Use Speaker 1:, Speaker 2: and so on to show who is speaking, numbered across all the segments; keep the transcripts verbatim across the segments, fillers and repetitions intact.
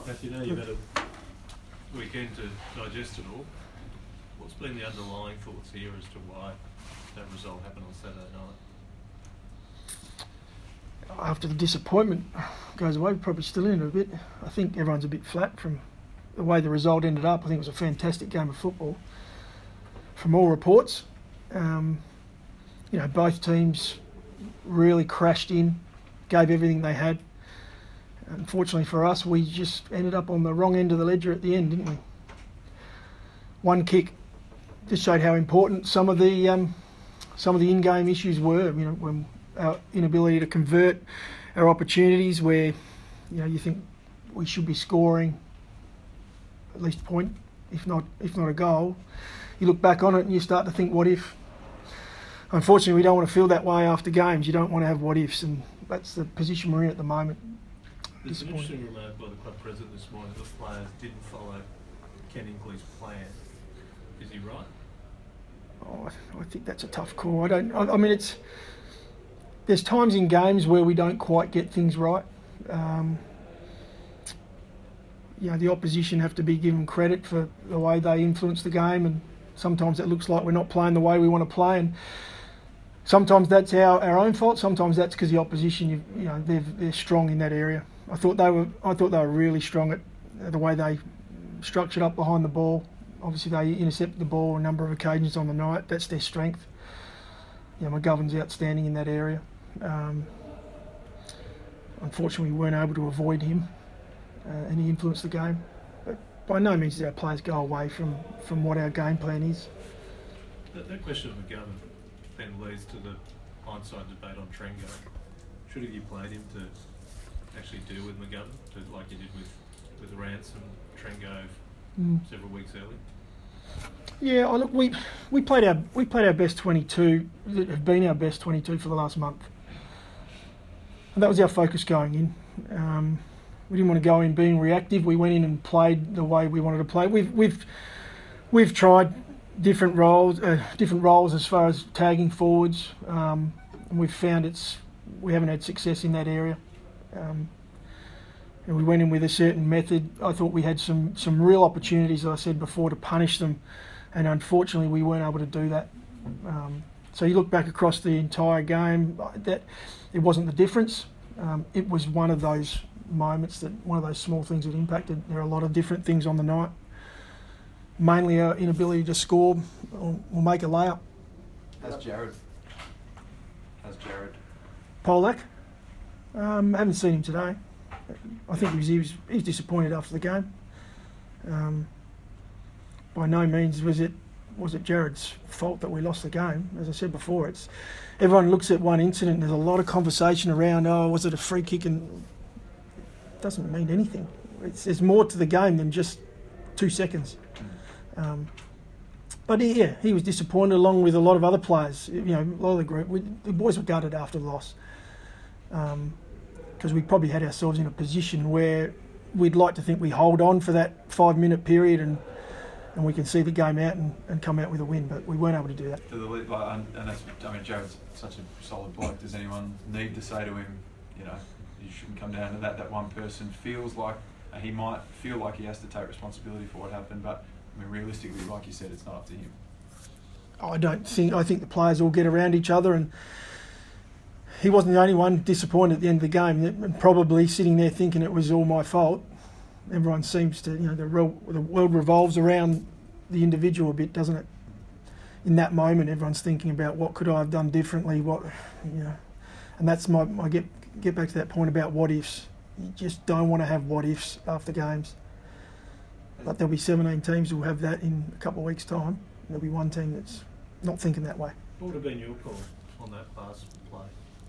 Speaker 1: Matthew, now you've had a weekend to digest it all. What's been the underlying thoughts here as to why that result happened on Saturday night?
Speaker 2: After the disappointment goes away, we're probably still in it a bit. I think everyone's a bit flat from the way the result ended up. I think it was a fantastic game of football from all reports. Um, you know, both teams really crashed in, gave everything they had. Unfortunately for us, we just ended up on the wrong end of the ledger at the end, didn't we? One kick just showed how important some of the um, some of the in-game issues were. You know, when our inability to convert our opportunities, where you know you think we should be scoring at least a point, if not if not a goal. You look back on it and you start to think, what if? Unfortunately, we don't want to feel that way after games. You don't want to have what ifs, and that's the position we're in at the moment.
Speaker 1: There's an interesting remark by the club president this morning that the players didn't follow Ken Ingley's plan. Is he right?
Speaker 2: Oh, I think that's a tough call. I don't. I, I mean, it's there's times in games where we don't quite get things right. Um, you know, the opposition have to be given credit for the way they influence the game, and sometimes it looks like we're not playing the way we want to play, and sometimes that's our, our own fault. Sometimes that's because the opposition, you, you know, they're they're strong in that area. I thought they were. I thought they were really strong at the way they structured up behind the ball. Obviously, they intercepted the ball on a number of occasions on the night. That's their strength. You know, McGovern's outstanding in that area. Um, unfortunately, we weren't able to avoid him, uh, and he influenced the game. But by no means did our players go away from, from what our game plan is.
Speaker 1: That, that question of McGovern then leads to the hindsight debate on Trengo. Should have you played him to actually deal with McGovern, to, like you did with, with Rance and Trengo mm. several weeks earlier?
Speaker 2: Yeah, oh, look, we we played our we played our best twenty-two. That have been our best twenty-two for the last month, and that was our focus going in. Um, we didn't want to go in being reactive. We went in and played the way we wanted to play. We've we've we've tried different roles, uh, different roles as far as tagging forwards, um, and we've found it's we haven't had success in that area. Um, and we went in with a certain method. I thought we had some some real opportunities, as I said before, to punish them, and unfortunately we weren't able to do that. Um, so you look back across the entire game, that it wasn't the difference. Um, it was one of those moments, that one of those small things that impacted. There are a lot of different things on the night. Mainly our inability to score or, or make a layup.
Speaker 3: How's Jared? How's Jared?
Speaker 2: Polak? Um, haven't seen him today. I think he was, he was, he was disappointed after the game. Um, by no means was it was it Jared's fault that we lost the game. As I said before, it's everyone looks at one incident. There's a lot of conversation around. Oh, was it a free kick? And it doesn't mean anything. It's, there's more to the game than just two seconds. Um, but yeah, he was disappointed along with a lot of other players. You know, a lot of the group. We, the boys were gutted after the loss. Um, because we probably had ourselves in a position where we'd like to think we hold on for that five minute period and and we can see the game out and, and come out with a win, but we weren't able to do that.
Speaker 3: Do the, like, and that's, I mean, Jared's such a solid bloke. Does anyone need to say to him, you know, you shouldn't come down to that? That one person feels like uh, he might feel like he has to take responsibility for what happened, but I mean, realistically, like you said, it's not up to him.
Speaker 2: I don't think. I think the players all get around each other, and he wasn't the only one disappointed at the end of the game, and probably sitting there thinking it was all my fault. Everyone seems to, you know, the, real, the world revolves around the individual a bit, doesn't it? In that moment, everyone's thinking about what could I have done differently, what, you know, and that's my. I get get back to that point about what ifs. You just don't want to have what ifs after games. But there'll be seventeen teams who will have that in a couple of weeks' time. And there'll be one team that's not thinking that way.
Speaker 1: What would have been your call on that last play?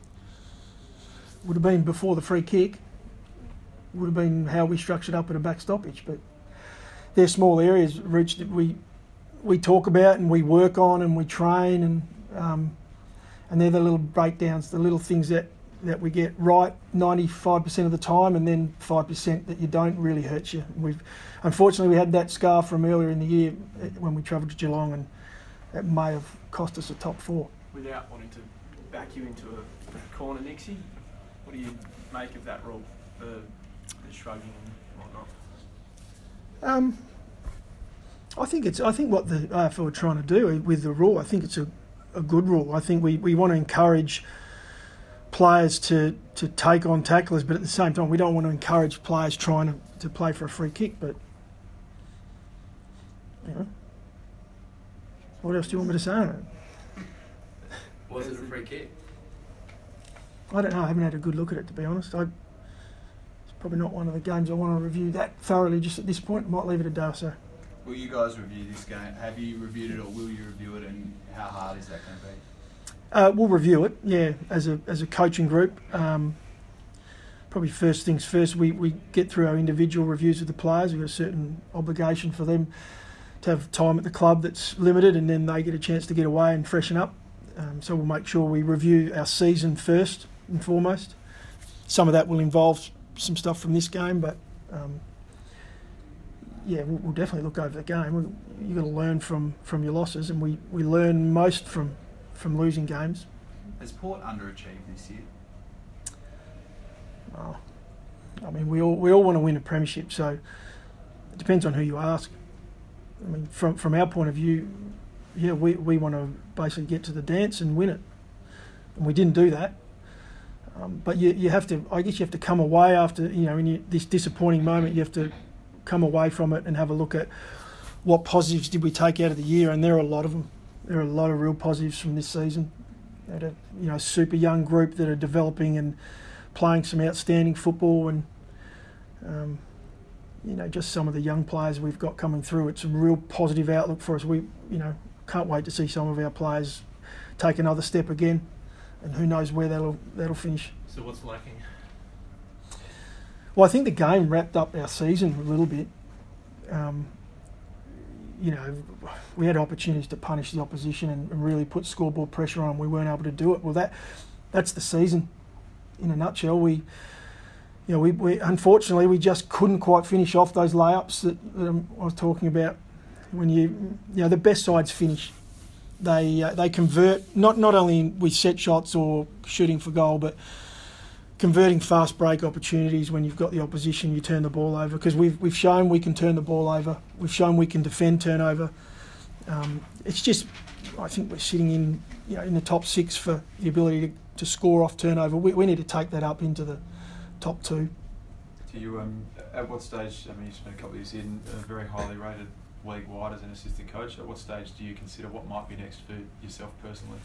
Speaker 2: Would have been before the free kick. Would have been how we structured up at a back stoppage. But they're small areas, Rich, that we we talk about and we work on and we train, and um, and they're the little breakdowns, the little things that, that we get right ninety-five percent of the time, and then five percent that you don't really hurt you. We've unfortunately we had that scar from earlier in the year when we travelled to Geelong, and that may have cost us a top four.
Speaker 4: Without wanting to back you into a corner, Nixie, what do you make of that rule, the, the shrugging and whatnot?
Speaker 2: Um, I think it's. I think what the A F L are trying to do with the rule, I think it's a, a good rule. I think we, we want to encourage players to, to take on tacklers, but at the same time, we don't want to encourage players trying to, to play for a free kick. But you know, what else do you want me to say on it?
Speaker 4: Was it a free kick?
Speaker 2: I don't know. I haven't had a good look at it, to be honest. I, it's probably not one of the games I want to review that thoroughly just at this point. I might leave it a day or so.
Speaker 5: Will you guys review this game? Have you reviewed it, or will you review it, and how hard is that going to be?
Speaker 2: Uh, we'll review it, yeah, as a as a coaching group. Um, probably first things first, we, we get through our individual reviews of the players. We've got a certain obligation for them to have time at the club that's limited, and then they get a chance to get away and freshen up. Um, so we'll make sure we review our season first and foremost. Some of that will involve some stuff from this game, but um, yeah, we'll, we'll definitely look over the game. We, you've got to learn from, from your losses, and we, we learn most from from losing games.
Speaker 5: Has Port underachieved this year?
Speaker 2: Oh, I mean, we all we all want to win a premiership, so it depends on who you ask. I mean, from from our point of view, yeah, we, we want to basically get to the dance and win it, and we didn't do that. Um, but you you have to, I guess, you have to come away after you know in you, this disappointing moment. You have to come away from it and have a look at what positives did we take out of the year, and there are a lot of them. There are a lot of real positives from this season. We had a you know super young group that are developing and playing some outstanding football, and um, you know just some of the young players we've got coming through. It's a real positive outlook for us. We you know can't wait to see some of our players take another step again, and who knows where that'll that'll finish.
Speaker 1: So what's lacking?
Speaker 2: Well, I think the game wrapped up our season a little bit. Um, you know, we had opportunities to punish the opposition and, and really put scoreboard pressure on. We weren't able to do it. Well, that that's the season in a nutshell. We, you know, we, we unfortunately we just couldn't quite finish off those layups that, that I was talking about. When you, you know, the best sides finish. They uh, they convert not not only with set shots or shooting for goal, but converting fast break opportunities. When you've got the opposition, you turn the ball over, because we've we've shown we can turn the ball over. We've shown we can defend turnover. Um, it's just, I think we're sitting in you know in the top six for the ability to, to score off turnover. We we need to take that up into the top two.
Speaker 3: Do you um at what stage? I mean, you spent a couple of years in a very highly rated league wide as an assistant coach. At what stage do you consider what might be next for yourself personally?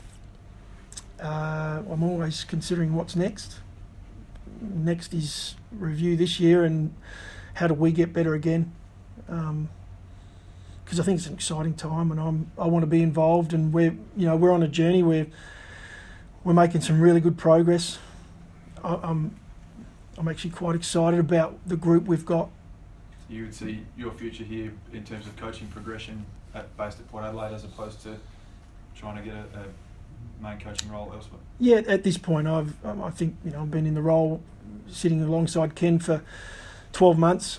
Speaker 2: Uh, I'm always considering what's next. Next is review this year and how do we get better again, because um, I think it's an exciting time and I'm I want to be involved, and we're you know we're on a journey where we're making some really good progress. I, I'm I'm actually quite excited about the group we've got.
Speaker 3: You would see your future here in terms of coaching progression at, based at Port Adelaide, as opposed to trying to get a, a main coaching role elsewhere?
Speaker 2: Yeah, at this point, I've um, I think you know I've been in the role, sitting alongside Ken for twelve months.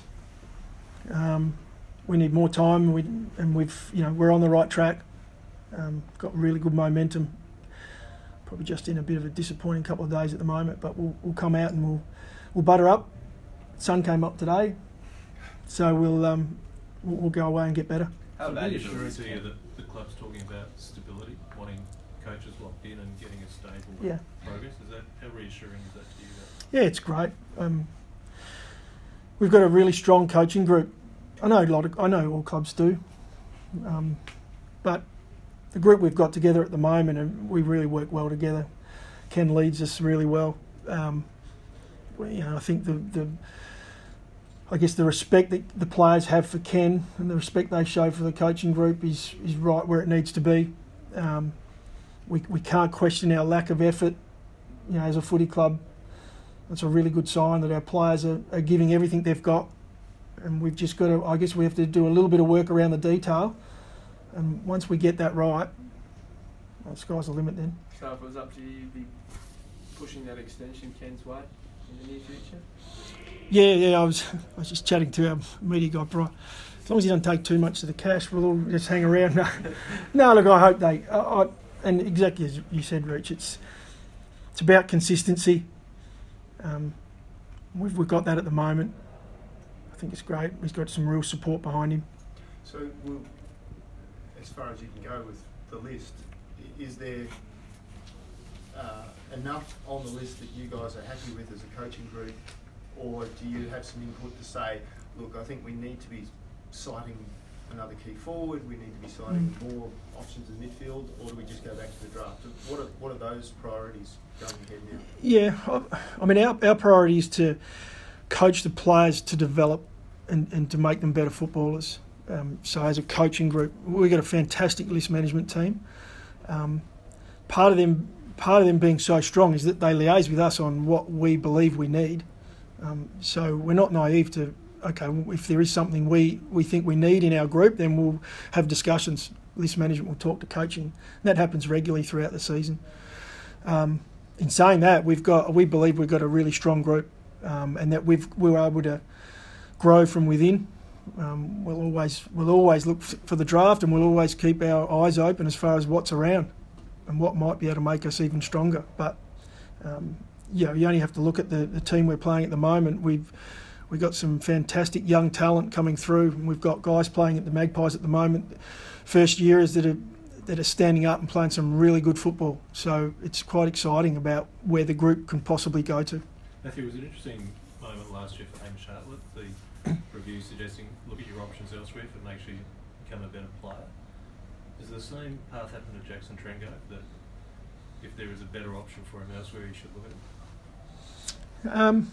Speaker 2: Um, we need more time, we, and we've you know we're on the right track. Um, got really good momentum. Probably just in a bit of a disappointing couple of days at the moment, but we'll we'll come out and we'll we'll butter up. Sun came up today, so we'll um we'll, we'll go away and get better.
Speaker 5: How
Speaker 1: So
Speaker 5: valuable
Speaker 1: reassuring
Speaker 5: is
Speaker 1: to you
Speaker 5: it?
Speaker 1: that the club's talking about stability, wanting coaches locked in and getting a stable
Speaker 2: Yeah.
Speaker 1: progress. Is that how reassuring is that to you?
Speaker 2: Yeah, it's great. Um, we've got a really strong coaching group. I know a lot of, I know all clubs do, um, but the group we've got together at the moment, and we really work well together. Ken leads us really well. Um, we, you know, I think the, the I guess the respect that the players have for Ken and the respect they show for the coaching group is is right where it needs to be. Um, we we can't question our lack of effort, you know, as a footy club. That's a really good sign that our players are, are giving everything they've got, and we've just got to, I guess we have to do a little bit of work around the detail, and once we get that right, well, the sky's the limit then.
Speaker 4: So if it was up to you, you'd be pushing that extension Ken's way in the near future?
Speaker 2: Yeah, yeah, I was I was just chatting to our media guy, Brian. As long as he doesn't take too much of the cash, we'll all just hang around. No, no look, I hope they, I, I, and exactly as you said, Rich, it's, it's about consistency. Um, we've, we've got that at the moment. I think it's great. He's got some real support behind him.
Speaker 6: So, we'll, as far as you can go with the list, i- is there uh, enough on the list that you guys are happy with as a coaching group, or do you have some input to say, look, I think we need to be citing another key forward, we need to be citing
Speaker 2: Mm.
Speaker 6: more options in midfield, or do we just go back to the draft? What are, what are those priorities going ahead now?
Speaker 2: Yeah, I, I mean, our, our priority is to coach the players to develop and, and to make them better footballers. Um, so as a coaching group, we've got a fantastic list management team. Um, part of them part of them being so strong is that they liaise with us on what we believe we need. Um, so we're not naive to, okay, if there is something we, we think we need in our group, then we'll have discussions. List management will talk to coaching. And that happens regularly throughout the season. Um, in saying that, we've got we believe we've got a really strong group, um, and that we've we were able to grow from within. Um, we'll always we'll always look f- for the draft, and we'll always keep our eyes open as far as what's around and what might be able to make us even stronger. But um, you know, you only have to look at the, the team we're playing at the moment. We've we've got some fantastic young talent coming through, and we've got guys playing at the Magpies at the moment, first yearers that are that are standing up and playing some really good football. So it's quite exciting about where the group can possibly go to.
Speaker 1: Matthew, it was an interesting moment last year for Hamish Hartlett, the review suggesting look at your options elsewhere if it makes you become a better player. Does the same path happen to Jackson Trengo, that if there is a better option for him elsewhere, he should look at it?
Speaker 2: Um,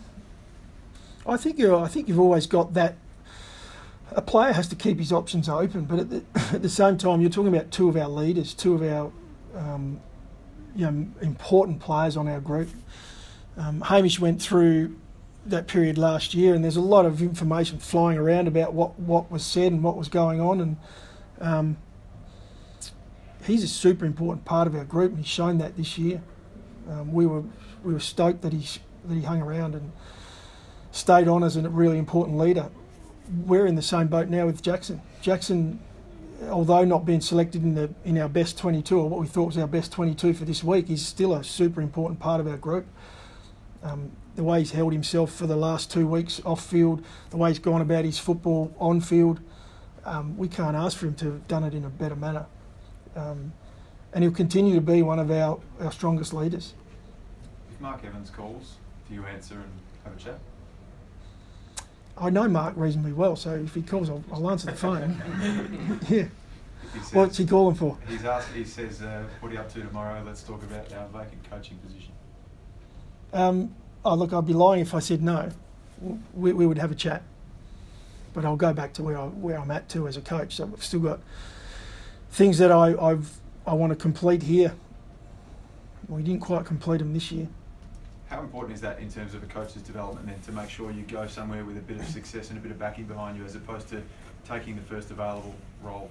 Speaker 2: I think you I think you've always got that. A player has to keep his options open, but at the, at the same time, you're talking about two of our leaders, two of our um, you know, important players on our group. Um, Hamish went through that period last year, and there's a lot of information flying around about what, what was said and what was going on, and um, he's a super important part of our group, and he's shown that this year. Um, we were we were stoked that he that he hung around and stayed on as a really important leader. We're in the same boat now with Jackson. Jackson, although not being selected in the in our best twenty-two, or what we thought was our best twenty-two for this week, is still a super important part of our group. Um, the way he's held himself for the last two weeks off field, the way he's gone about his football on field, um, we can't ask for him to have done it in a better manner. Um, and he'll continue to be one of our, our strongest leaders.
Speaker 3: If Mark Evans calls, do you answer and have a chat?
Speaker 2: I know Mark reasonably well, so if he calls, I'll, I'll answer the phone. Yeah.
Speaker 3: If he says,
Speaker 2: What's he calling for?
Speaker 3: He's asked. He says, uh, "What are you up to tomorrow? Let's talk about our vacant coaching position."
Speaker 2: Um, oh, look, I'd be lying if I said no. We, we would have a chat. But I'll go back to where, I, where I'm at too as a coach. So I've still got things that I, I've, I want to complete here. We didn't quite complete them this year.
Speaker 3: How important is that in terms of a coach's development then, to make sure you go somewhere with a bit of success and a bit of backing behind you, as opposed to taking the first available role?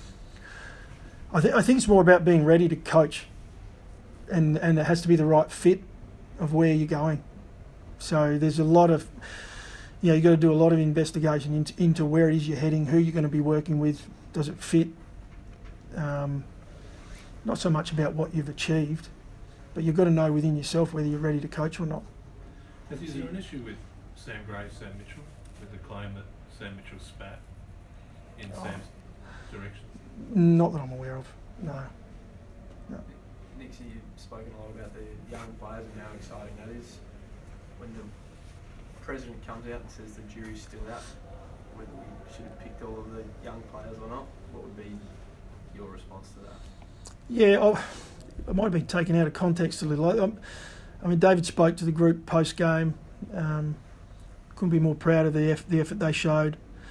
Speaker 2: I, th- I think it's more about being ready to coach, and, and it has to be the right fit of where you're going. So there's a lot of, you know, you've got to do a lot of investigation into, into where it is you're heading, who you're going to be working with, does it fit? Um, not so much about what you've achieved, but you've got to know within yourself whether you're ready to coach or not.
Speaker 1: Is there an issue with Sam Gray, Sam Mitchell, with the claim that Sam Mitchell spat in
Speaker 2: Oh.
Speaker 1: Sam's direction?
Speaker 2: Not that I'm aware of, no. no.
Speaker 4: Nixie, you've spoken a lot about the young players and how exciting that is. When the president comes out and says the jury's still out, whether we should have picked all of the young players or not, what would be your response to that?
Speaker 2: Yeah, I, it might have been taken out of context a little. I, I mean, David spoke to the group post-game. Um, couldn't be more proud of the, eff- the effort they showed.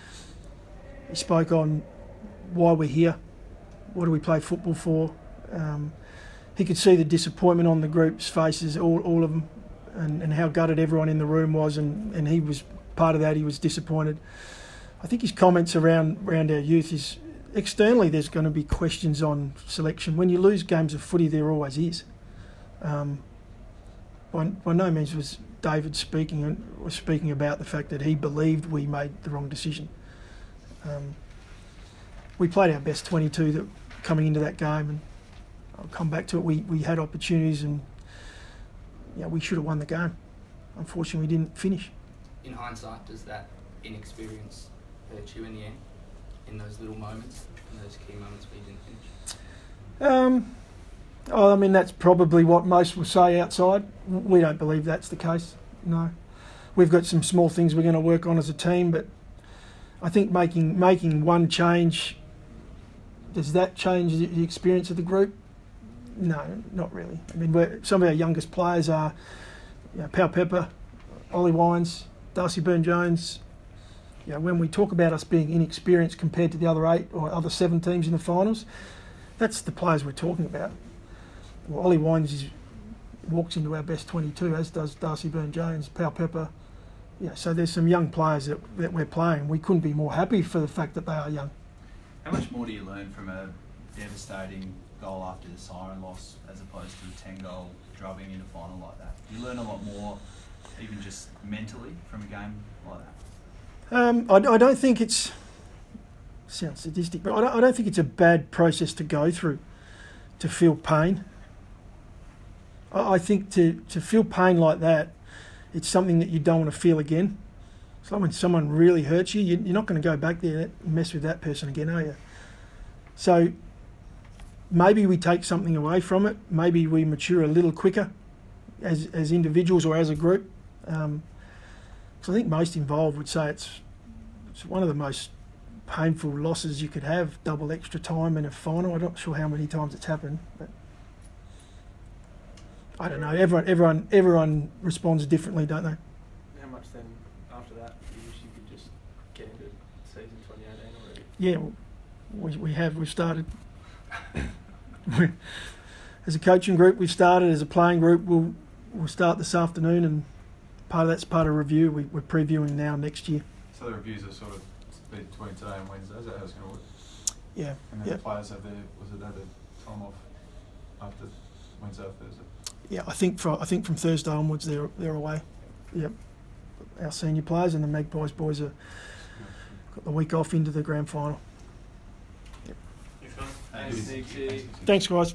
Speaker 2: He spoke on why we're here, what do we play football for. Um, he could see the disappointment on the group's faces, all, all of them, and, and how gutted everyone in the room was, and, and he was part of that. He was disappointed. I think his comments around around our youth is, externally there's going to be questions on selection. When you lose games of footy, there always is. Um, by, by no means was David speaking was speaking about the fact that he believed we made the wrong decision. Um, we played our best twenty-two that coming into that game, and I'll come back to it. We we had opportunities, and yeah, we should have won the game. Unfortunately, we didn't finish.
Speaker 7: In hindsight, does that inexperience hurt you in the end, in those little moments, in those key moments where you didn't finish?
Speaker 2: Um, oh, I mean, that's probably what most will say outside. We don't believe that's the case, no. We've got some small things we're going to work on as a team, but I think making making one change, does that change the, the experience of the group? No, not really. I mean, we're, some of our youngest players are you know, Pal Pepper, Ollie Wines, Darcy Byrne-Jones. You know, when we talk about us being inexperienced compared to the other eight or other seven teams in the finals, that's the players we're talking about. Well, Ollie Wines is, walks into our best twenty-two, as does Darcy Byrne-Jones, Pal Pepper. Yeah, so there's some young players that, that we're playing. We couldn't be more happy for the fact that they are young.
Speaker 5: How much more do you learn from a devastating goal after the siren loss as opposed to a ten goal drubbing in a final like that? Do you learn a lot more, even just mentally, from a game like that?
Speaker 2: Um, I, I don't think it's, sounds sadistic, but I don't, I don't think it's a bad process to go through, to feel pain. I, I think to, to feel pain like that, it's something that you don't want to feel again. It's like when someone really hurts you, you you're not going to go back there and mess with that person again, are you? So maybe we take something away from it. Maybe we mature a little quicker as as individuals or as a group. Um, so I think most involved would say it's it's one of the most painful losses you could have, double extra time in a final. I'm not sure how many times it's happened, but I don't know. Everyone everyone everyone responds differently, don't they?
Speaker 4: How much then after that do you wish you could just get into season twenty eighteen already?
Speaker 2: Yeah, we we have. We've started. As a coaching group, we've started. As a playing group, we'll we'll start this afternoon, and part of that's part of review. We, we're previewing now next year.
Speaker 3: So the reviews are sort of between today and Wednesday. Is that how it's going to work?
Speaker 2: Yeah.
Speaker 3: And then
Speaker 2: Yeah.
Speaker 3: the players have their, was it have their time off after Wednesday or Thursday?
Speaker 2: Yeah, I think from I think from Thursday onwards they're they're away. Yep. Our senior players and the Magpies boys are got the week off into the grand final. Yep.
Speaker 3: Thanks.
Speaker 4: Thanks, Nick.
Speaker 2: Thanks, guys.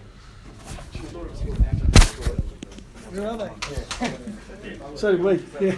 Speaker 2: Where are they? So did we. Yeah.